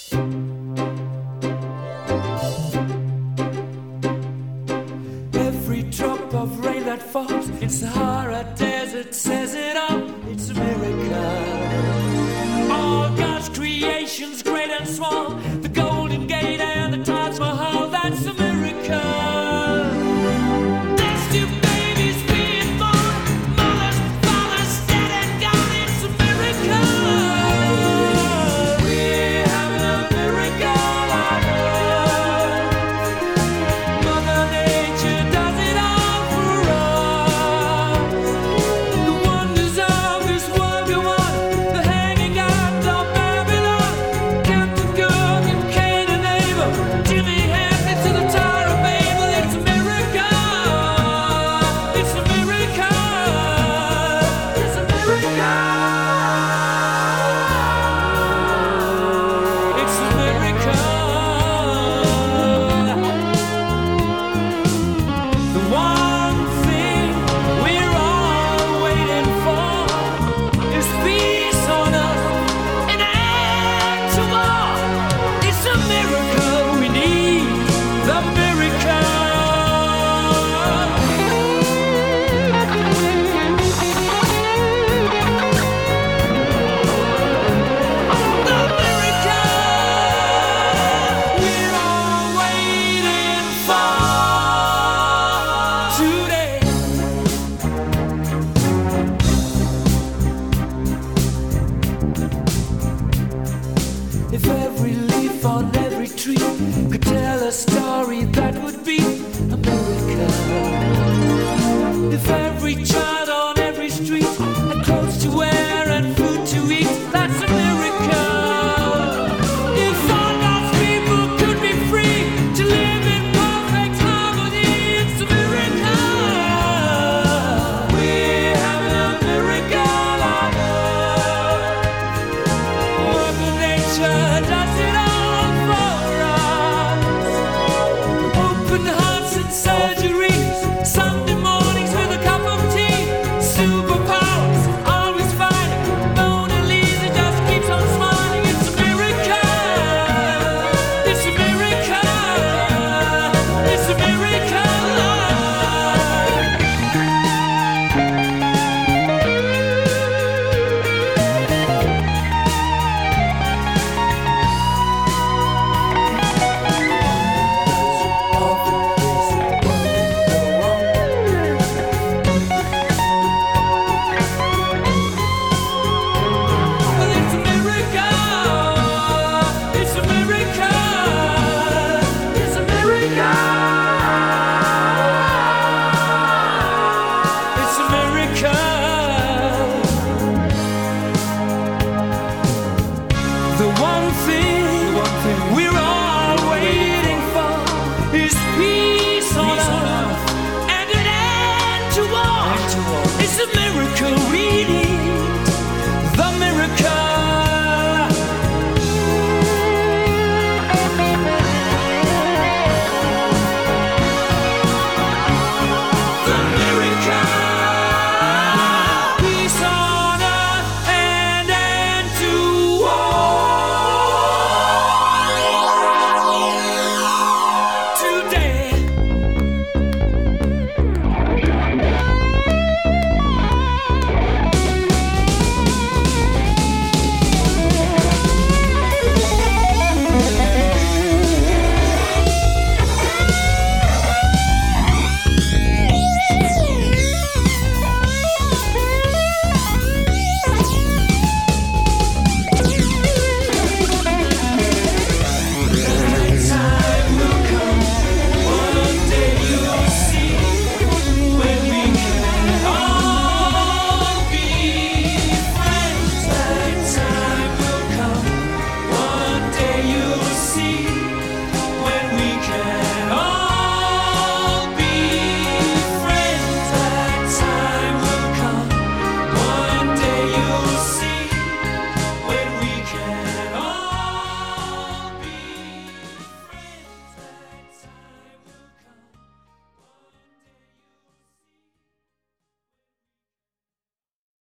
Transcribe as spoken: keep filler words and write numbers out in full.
Every drop of rain that falls in Sahara Desert says it all. It's a miracle. All God's creations, great and small, the Golden Gate and the Taj Mahal, that's a miracle. There's two babies being born, mothers, fathers, dead and gone, it's a miracle. We're having a miracle on earth. Mother Nature does it all for us. The wonders of this world go on, the hanging out of Babylon, Captain Cook and Cain and Abel, Jimmy Hampton to the Tower of Babel. It's a miracle. It's a miracle. It's a miracle. It's a miracle. The one thing we're all waiting for is peace on earth, an end to war. It's a miracle. We need the miracle. The miracle we're all waiting for today. If every leaf on every tree could tell a story, that would be a miracle. If every child on every street had clothes to wear and food to eat, that's a miracle. If all God's people could be free to live in perfect harmony, it's a miracle. We're having a miracle on earth. Mother Nature